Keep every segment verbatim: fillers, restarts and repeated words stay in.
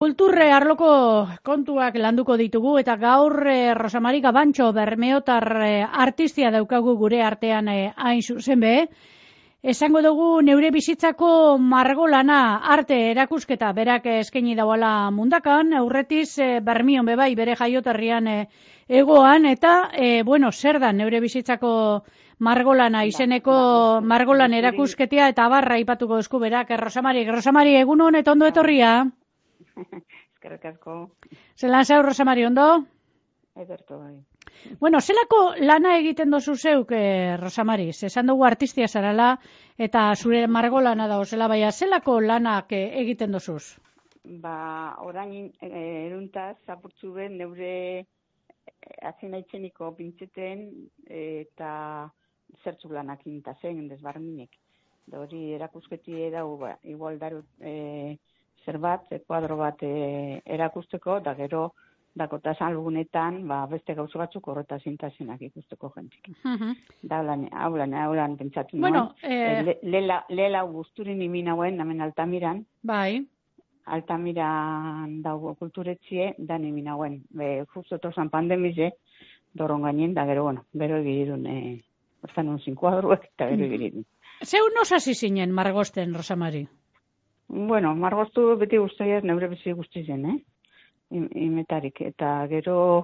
Kulturre arloko kontuak landuko ditugu eta gaur eh, Rosa Mari Gabantxo bermeotar eh, artistia daukagu gure artean eh, hain zuzen be. Esango dugu neure bizitzako margolana arte erakusketa berak eskaini dauala mundakan, aurretiz eh, Bermion bebai bere jaioterrian eh, egoan eta eh, bueno, zer da neure bizitzako margolana izeneko margolan erakusketea eta barra aipatuko esku berak. Rosa Mari, Rosa Mari, egun hon eta ondo etorria. Eskerrik asko. Zelan zau, Rosa Mari, ondo? Ederto, bai. Bueno, zelako lana egiten dozu zeuk, eh, Rosa Mari? Esan dugu artistia zarala eta zure margolana da, zela baina, zelako lanak eh, egiten dozuz? Ba, orain eh, eruntaz, apurtzu ben, neure azina itxeniko pintzeten eta zertzuk lanak inta zen, desbarminek. Da hori erakusketi edau, ba, igual darut eh, zer bat, kuadro bat e, erakusteko, da gero dakotasan lugunetan, ba, beste gauzo batzuk horreta zintazenak ikusteko jentik. Uh-huh. Da, haulan, haulan, haulan pentsatu bueno, nuen. eh... Le, lela, lela gusturin imin hauen, hemen Altamiran. Bai. Altamiran dago kulturetzie, dan imin hauen. Be, justo tozan pandemize, doron gainen, da gero, bueno, bero egirun, e, ostan un zinkuadruek, eta bero egirun. Zeu nos hasi zinen margosten, Rosa Mari? Bueno, margoztu beti guztiak neure bizi guzti zen, eh? Imetarik. Eta gero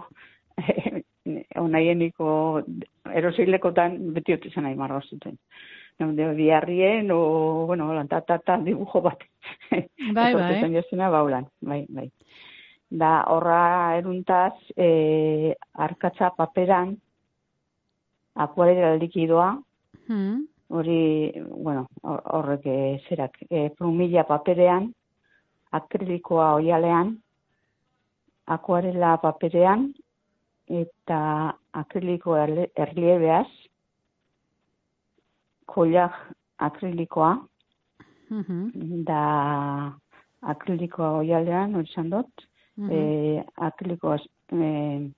onaieniko eroseilekotan beti otu zen nahi margoztuten. Neude biharrien, o, bueno, lantata dibujo bat. Bai, bai. Jozena, baulan, bai, bai. Da, horra eruntaz, eh, arkatza paperan, akuarela likidoa, hmm. Hori, bueno, horrek or, zerak, e, plumilla paperean, akrilikoa oialean, akuarela paperean, eta akrilikoa erliebeaz, kollaj akrilikoa, uh-huh. Da akrilikoa oialean, hori izan dut, uh-huh. e, akrilikoa e,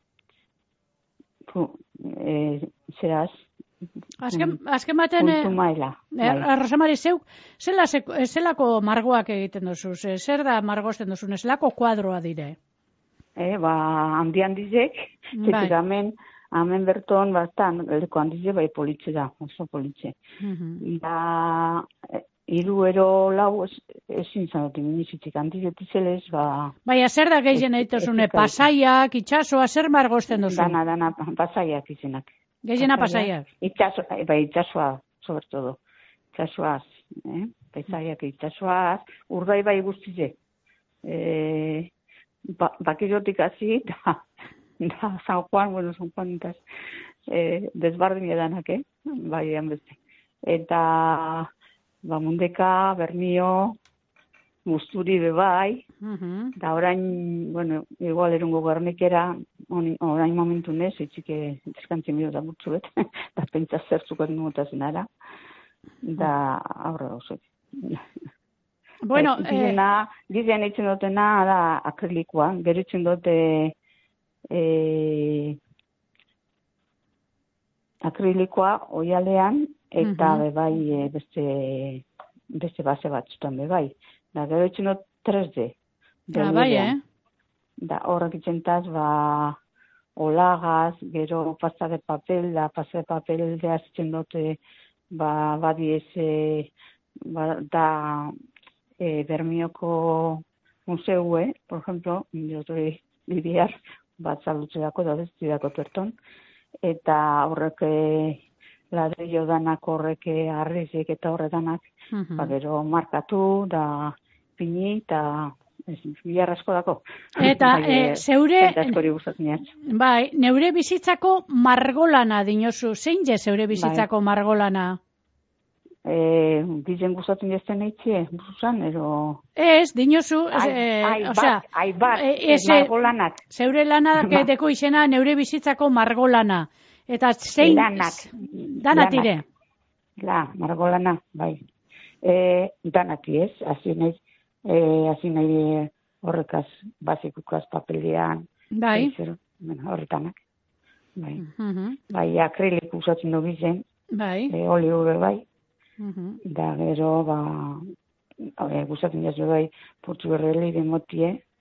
e, zeraz, Azken, azken baten, eh, Rosa Mari, zeuk, zela, zelako margoak egiten duzuz? Zer da margosten duzun? Zelako kuadroa dire? E, ba, handi handizek, zetik amen, amen berton, bastan, leko handizek, bai politxe da, oso politxe. Uh-huh. Da, iru ero lau, ezin zanotik, minizitzik, handizek izelez, ba... Baina, zer da gehien egituzune, pasaiak, itxasoa, zer margosten duzun? Dana, dana, pasaiak izenak. Gehiena pasaiak? Itxaso, bai, itxasoa, sobre todo. Itxasoaz, eh? Paisaiak itxasoaz, urdai bai guztize. Eh, ba, bakirotik hasi, da, da, San Juan, bueno, San Juan, entaz, eh, desbardin edanak, eh? Bai, edan beste. Eta, ba, Mundeka, Bermio, Gusturi bebai, uh-huh. Da orain, bueno, igual erungo garnikera, orain momentu nez, etxike deskantzen bidot da burtzuet, da pentsa zertzukot nugutazen ara, da aurra gauzot. Bueno, Gizena, eh... gizean eitzen dutena da akrilikoa, gero eitzen dute eh, akrilikoa oialean, eta uh-huh. bebai e, beste, beste base batzutan bebai. Da, gero eitzen dut tres D. Ah, bai, eh? Da, horrek itzentaz, ba, olagaz, gero pasta de papel, da, pasta de papel de azitzen dute, ba, badiez, e, ba, da, e, Bermioko museue, por ejemplo, diotori bibiar, bat zalutze dako, da, bezti dako tuerton, eta horrek, e, ladrillo danak horrek arrizek eta horretanak, uh-huh. Ba, gero markatu, da pini, eta bilar asko dako. Eta bai, e, zeure... Eta askori gustatzen. Bai, neure bizitzako margolana dinozu. Zein je zeure bizitzako bai. Margolana? E, Dizen gustatzen jazten eitzie, buzuzan, ero... Ez, dinozu... Ai, e, ai, o sea, bat, ai, bat, e, ez, margolanak. Zeure lanak ba. Deko izena neure bizitzako margolana. Eta zein... Lanak. Danatire. La, margolana, bai. E, danati ez, hasi nahi, e, hasi nahi horrekaz, basikukaz papelian. Bai. Zer, bueno, horretanak. Bai. Uh-huh. Bai, akrilik usatzen dugu zen. Bai. E, oli ube bai. Uh-huh. Da gero, ba, gustatzen jazu bai, purtsu berreli demotie,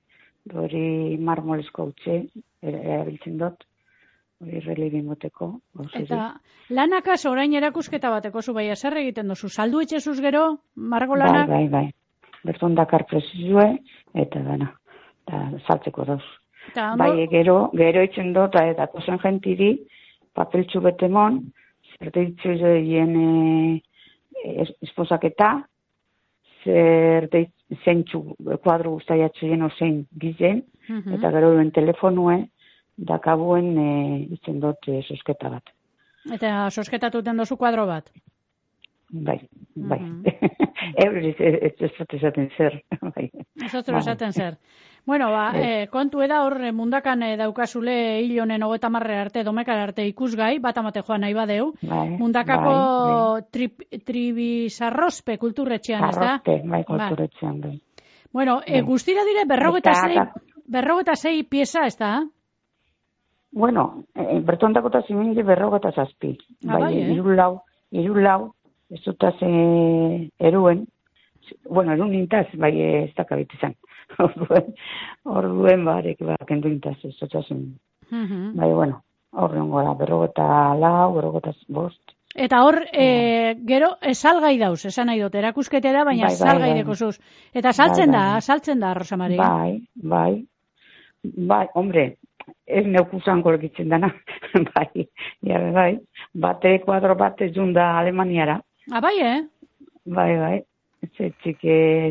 hori marmolesko utxe, erabiltzen dut, hori relibin moteko. Eta lanakas orain erakusketa bateko zu bai, zer egiten duzu? Saldu etxezuz gero, margolanak? Bai, bai, bai. Berton dakar prezizue, eta dana, eta saltzeko dauz. Bai, gero, gero itzen dut, eta kozen jentiri, papeltxu betemon, zer deitzu egin esposaketa, zer zeintxu kuadro guztaiatzu jeno zein gizen, eta gero duen telefonue, dakabuen itzen dut sosketa bat. Eta sosketatuten dozu kuadro bat? Bai, bai. Eure ez dut esaten zer. Ez dut esaten zer. Bueno, ba, kontu eda hor mundakan daukazule hil honen hogeta marre arte, domekar arte ikusgai, bat amate joan nahi badeu. Mundakako tribizarrospe kulturretxean, ez da? Arrospe, bai, kulturretxean, bai. Bueno, guztira dire berrogeta zei pieza, ez da? Bueno, berton dakota ziminde berrogeta zazpi. Bai, iru lau, iru lau, ez dutaz eruen, bueno, erun nintaz, bai, ez dakabit izan. Orduen, barek, bakendu nintaz, ez dutazun. Bai, bueno, horren gora, berrogeta lau, berrogeta bost. Eta hor, gero, salgai dauz, esan nahi dut, erakuskete da, baina salgai deko zuz. Eta saltzen da, saltzen da, Rosa Mari. Bai, bai, bai, hombre, ez neukusan golekitzen dana, bai, jarra, bai, bate kuadro bat ez da Alemaniara. Ah, bai, eh? Bai, bai, ez txik,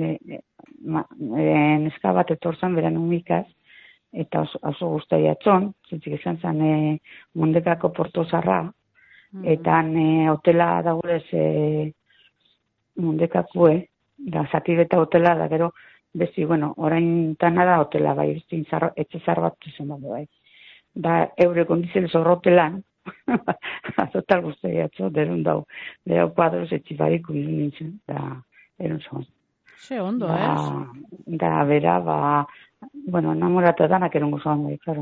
neska bat etorzan beran umikaz, eta oso guztai atxon, zitzik esan zen Mundekako Portozarra, eta hotela daurez Mundekakue, da zatibeta hotela da, gero, bezi, bueno, orain tana da hotela, bai, etxe zar bat zen bat, bai. Da, eure kondizel zorrotelan, azotal guztai atzo, derun dau, derau kuadroz etxibarik undu nintzen, da, erun zon. Ze ondo, ez? Da, bera, ba, bueno, enamoratu danak erungo zoan, bai, claro.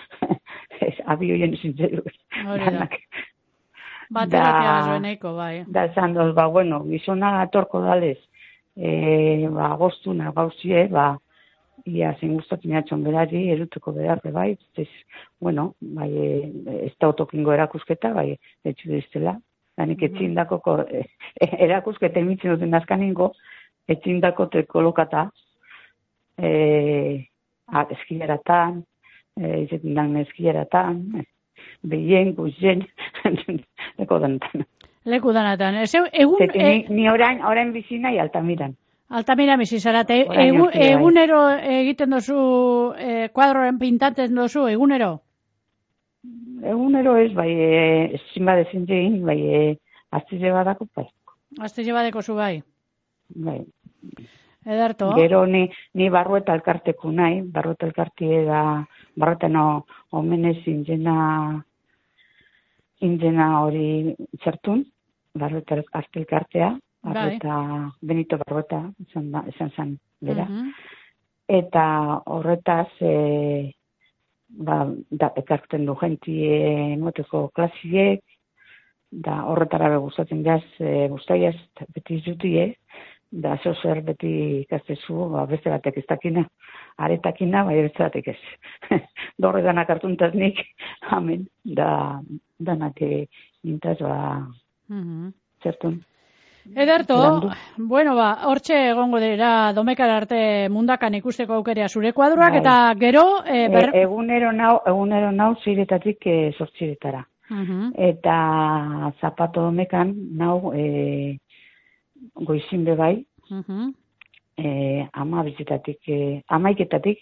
Abio jen zintzeru. Hori da. Bateratia zoeneiko, bai. Da, esan doz, ba, bueno, gizona atorko dalez, e, ba, goztuna gauzie, ba, ia zen gustatzen atxon berari, erutuko berarre, bai, ez, bueno, bai, ez da otokingo erakusketa, bai, etxu diztela, danik etxindako, e, erakusketa emitzen duten azkaningo, etxindako te kolokata, e, eskilaratan, e, izetin dan eskilaratan, behien, guzien, leko dantan. Leku danatan. Egun... Ni, ni orain, orain bizinai Altamiran. Altamiran bizizarate. Egun, egunero egiten dozu, eh, kuadroren pintatzen dozu, egunero? Egunero ez, bai, eh, zinba dezintzegin, bai, eh, aztize badako, bai. Aztize badeko zu, bai? Bai. Ederto? Gero ni, ni barrueta elkarteku nahi, barrueta elkartie da, barrueta no, omenez inzena, inzena hori txertun, barrueta arte elkartea, barrueta, Benito Barrueta, esan, esan zan, bera. Uh-huh. Eta horretaz, e, ba, da, ekarten du jentie moteko klasiek, da horretara begustatzen jaz, e, guztaiaz, beti izutie, da zo zer beti ikastezu, ba, beste batek ez dakina, aretakina, bai beste batek ez. Dorre danak hartuntaz nik, amen, da danak intaz, ba, uh-huh. Zertun. Ederto, Landu. Bueno, ba, hortxe egongo dira domekar arte mundakan ikusteko aukerea zure kuadroak, bai. Eta gero... E, ber... e, egunero nau, egunero nau ziretatik e, sortziretara. Uh-huh. Eta zapato domekan nau e, goizin bebai, uh-huh. e, ama bizitatik, e, amaiketatik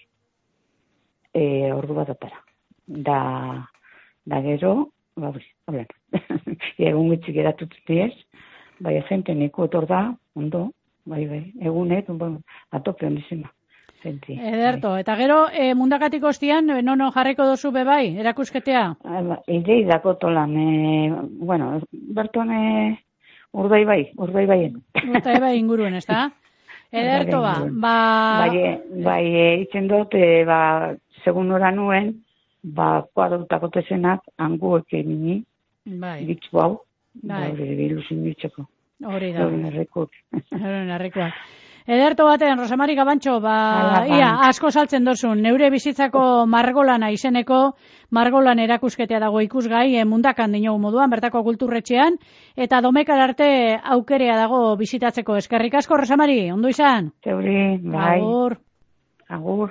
e, ordu bat atara. Da, da gero, ba, horren, egun gitzik eratutut diez, bai, jente neko etor da, ondo, bai, bai, egunet, atope ondizena. Ederto, bai. Eta gero, e, mundakatik ostian, nono jarriko dozu be bai, erakusketea? Idei dako tolan, e, bueno, berton e, urdai bai, urdai baien. Urdai bai inguruen, ez da? Ederto ba, ba... Bai, bai, e, itzen dut, e, ba, segun ora nuen, ba, kuadrutako tezenak, anguek emini, bai. Ditzu hau, bai, hori ilusin ditzeko. Hori da. Hori narrikoak. Hori narrikoak. Ederto baten, Rosamari Gabantxo, ba, Hala, ia, ba. asko saltzen dozun, neure bizitzako margolana izeneko, margolan erakusketea dago ikusgai, e, mundakan dinogu moduan, bertako kulturretxean, eta domekar arte aukerea dago bizitatzeko. Eskerrik asko, Rosamari, ondo izan? Zeuri, bai. Agur. Agur.